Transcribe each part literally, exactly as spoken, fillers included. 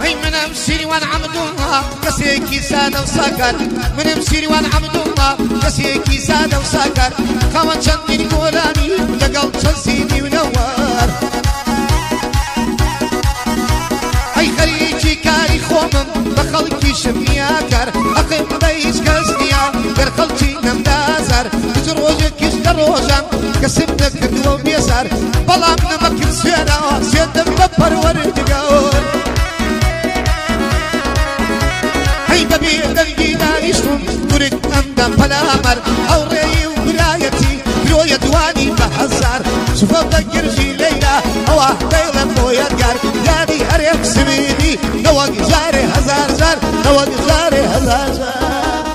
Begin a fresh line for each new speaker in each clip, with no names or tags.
هي من امسيري وانا عمدوها كسيكي سادة وسكر من امسيري وانا عمدوها كسيكي سادة وسكر خوان شندين قولاني لقل تنسيني ونوار هي خريجي كاري خومم بخلقي شمياكر اقيم بيش كسنيا برخلتي نمدازر بجروجك يشتروجم كسبنا كردو بيسر بلام نمكن سيدا سيدا ببر وردقور هي ببي درقينا يشتم ترك أمدام بلامر أو ري وقرايتي بروية دواني بحزار شوفوا بقرجي ليلة أو أهديلا مويا قار يادي هريم سميدي نوق جاري هزار زار نوق جاري هزار زار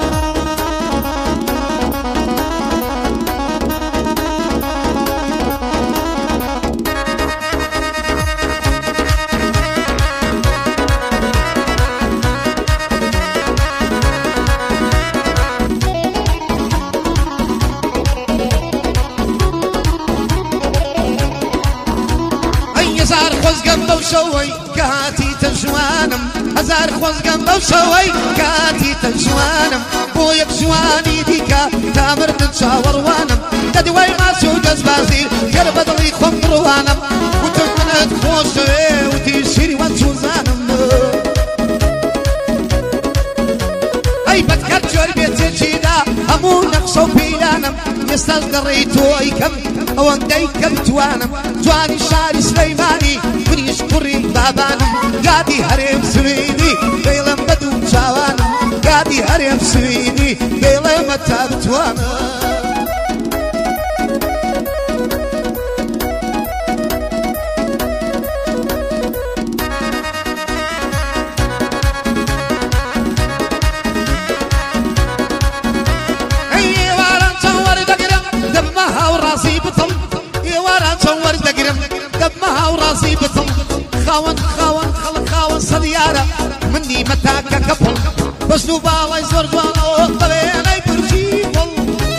وشوي كاتي تنشوانم هزار خوز قم وشوي كاتي تنشوانم بويك شواني ديكا تامر تنشاور وانم تدوي ما سود ازبازير يا بدري خمر وانم وتمنت خوشوي وتيشيري وانشوزانم اي بتكرجر بيتي جيدا همو نقصو بيلانم يستاز قريتو كم او اندي كم توانم جواني شاري سليماني منيش كريم بابانم قادي هريم سويدي بيلم بدو جوانم قادي هريم سويدي بيلم تاب توانم وراسي بطل خاون خاون خلق خاون صديارة مني متاكا كبل بس نوبالا يزور جوانا طبيعنا يبرجي بل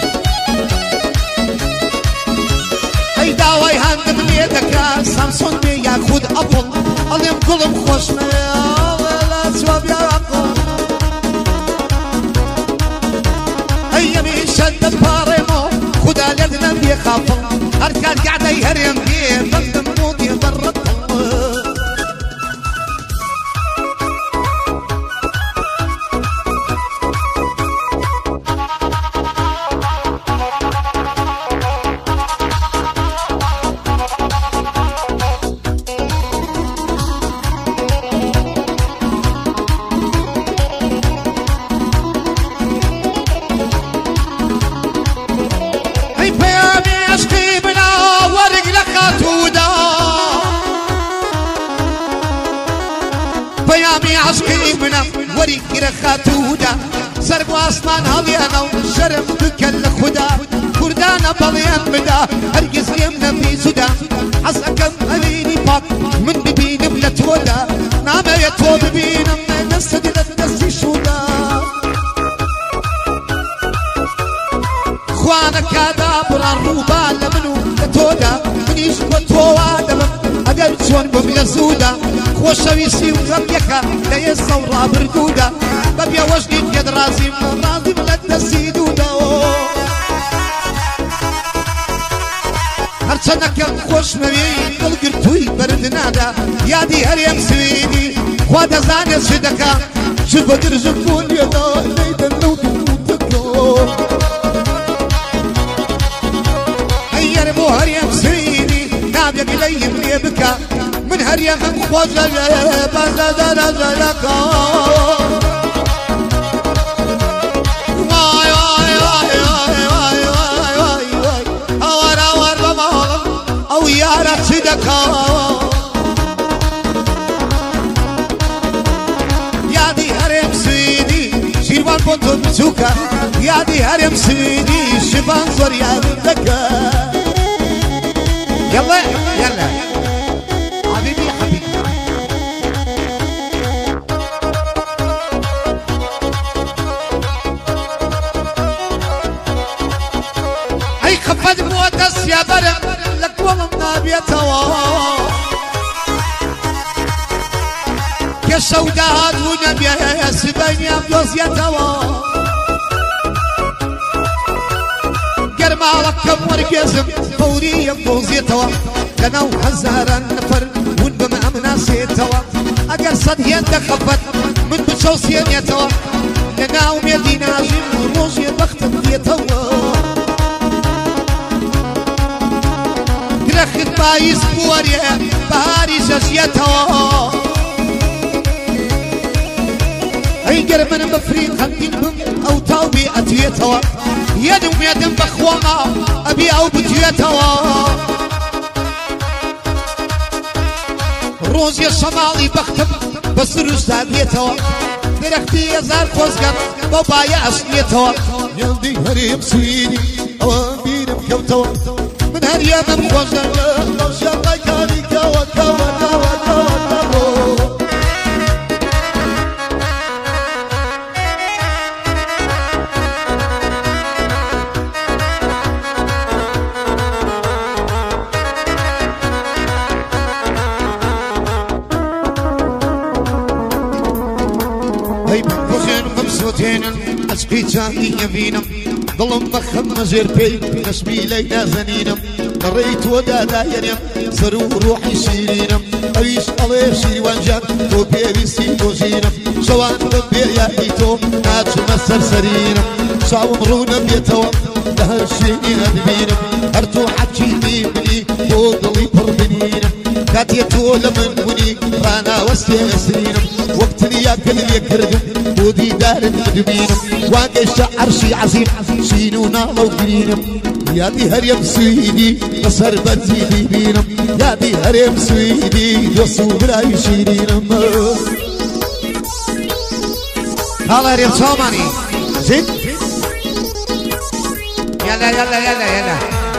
اي داوي هاند من يدك سامسون بي ياخد ابل اليوم كلهم خوشنا يا لا سواب يا عقل ايامي شد باريمو خدا لدنا بيخافل اركان قاعدة يهرم بيه بندم موت يبرد بيامي عشقي منا وريك رخاتودا سرق واسمان هليانا وشرم بكل خدا كردانا بليان مدا هرقز يمنا في سودا عساكم أبيني باك من ببين بلت ودا ناما يتو ببين من نسد لتنسي شودا خوانا كادا برا روبا لمنو لتودا منيش وتوا دمم أقل شون بملا سودا خوشويسي وغبيكا لا يصورا بردودا ببيا وجدي بيد رازي من رازي بلد نسيدودا هرچنك خوش موي قلقرتوي بردنادا يادي هريم سويدي خوادا زاني سيدكا شو بدر زبون يدا ليدا نودو تكو ايار بو هريم سويدي نابيا قليم ليبكا من هريم خوزا بازا دانا زلكا واي واي واي واي واي واي واي واي اوار اوار بمالم او يارا صدكا يادي هريم سويدي شيروان بوتو بزوكا يادي هريم سويدي شبان زور يا ذكا يلا يلا حبيبي حبيبي اي خفض موتس يا برم لك ومن نابية كالسودات ونبيا سبيني بدوزيتوا قرمالك كم ورقزم فوري بدوزيتوا لنا وهزار النفر ونبم امنا سيتوا اقر صديان دخفت من بتشوسين يتوا لنا ومدينة جيم وروجي بخت ديتوا كرخت بايس بوريا باريس جيتوا ايقر من مفريق هندينهم او تاوبي اتيتوا يدم يدم بخواما ابي او بتيتوا روزي الشمالي بختم بس رستانيتوا درختي يزار خوزقر بابايا اسنيتوا يلدي هريم سويدي اوامبين مكوتوا من هريم مخوزن لو شاقا كاري كوا كوا كوا كوا كوا اسبيتاني يمينم ظلم مخم زيربي نسبي لينا زنينم قريت ودادا ينم زرو روحي سيرينم أبيش الله سيري وانجان تو بيبي سيكو زينم سوان ربي يا ايتو ناتش مسر سرينم ساو مرونا بيتوا لهر شيء ادبينم هرتو حكيني بني بوضلي بربنينم كاتيتو لمن بني رانا وستي اسرينم وقتني ياكل يكردم ودي دار مدمينم واقش عرشي عظيم سينونا لو قرينم يا دي هريم سويدي بصر بتزيدي بينم يا دي هريم سويدي دوسو بلا يشيرينم هلا هريم صوماني زين يلا يلا يلا يلا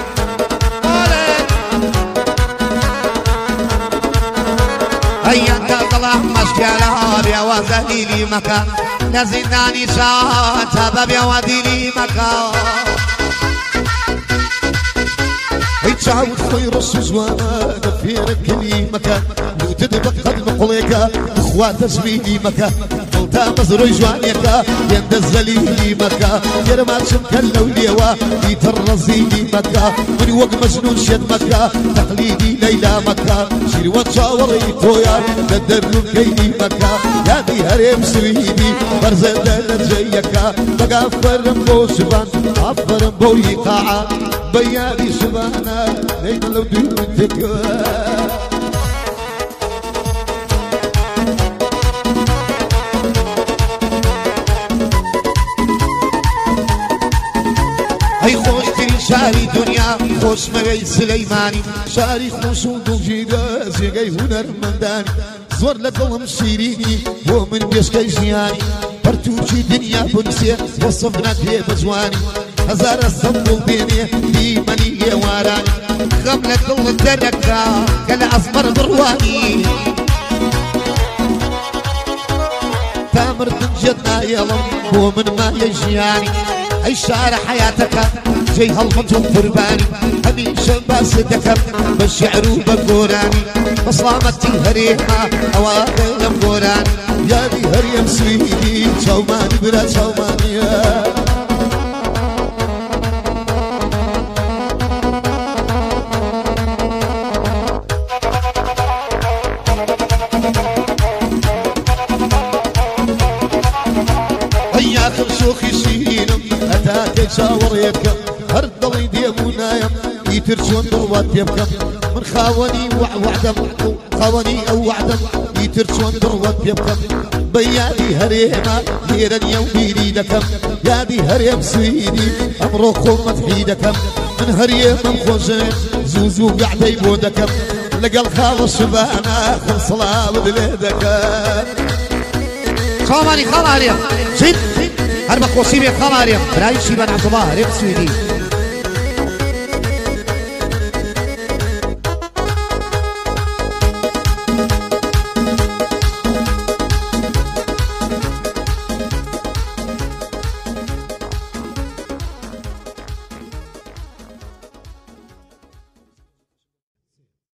هيا انت طلع مشكلة يا وزني لي مكان نزلناني شات باب يا ودي لي مكان يتعاود خير السزوانا نفيرك لي مكان لو تدبق قد مقليكا اخوات زميلي مكان قلتا مزروي جوانيكا يندزلي لي مكان يرمات شمكلو ليوا يترزي لي مكان من وق مجنون شد مكان تقليدي ليلى مكان شير وتشاوري تويا تدرب كيدي مكان يا دي هريم سويدي برزدل جيكا بقى فرم بو شبان عفرم بو يقاعا بيالي شبانا لينا لو دمتك هاي خوش تري شاري دنيا خوش مغي سليماني شاري خوش ودوجيدا زيغي هنر منداني زور لدلم شيريني ومن بيشكي جياني برتوشي دنيا بنسي وصفنا بيه بزواني هزار الصبر بيني في مني واراني غملة كل الدركة كلا أصبر برواني تامر تنجدنا يلم ومن ما يجياني أي شعر حياتك جي هالمطوب فرباني هميشة باس دكر بالشعر وبالقراني بصلامتي هريمة أواخر القراني يا دي هريم سويدي شوماني بلا شوماني شاور يبكم هردلي ديمونا يم يترشون دروات يبكم من خاوني وعدم خاوني او وعدم يترشون دروات يبكم بيالي هريما هيرن يومي ليدكم يا دي هريم سويدي امركم متحيدكم من هريم مخوزين زوزو قاعدي بودكم لقى الخالص شبانا خلصلا بدليدكم خاوني خالا هريم زين هربا قوسيبي خالا هريم براي شيبان عبد الله هريم سويدي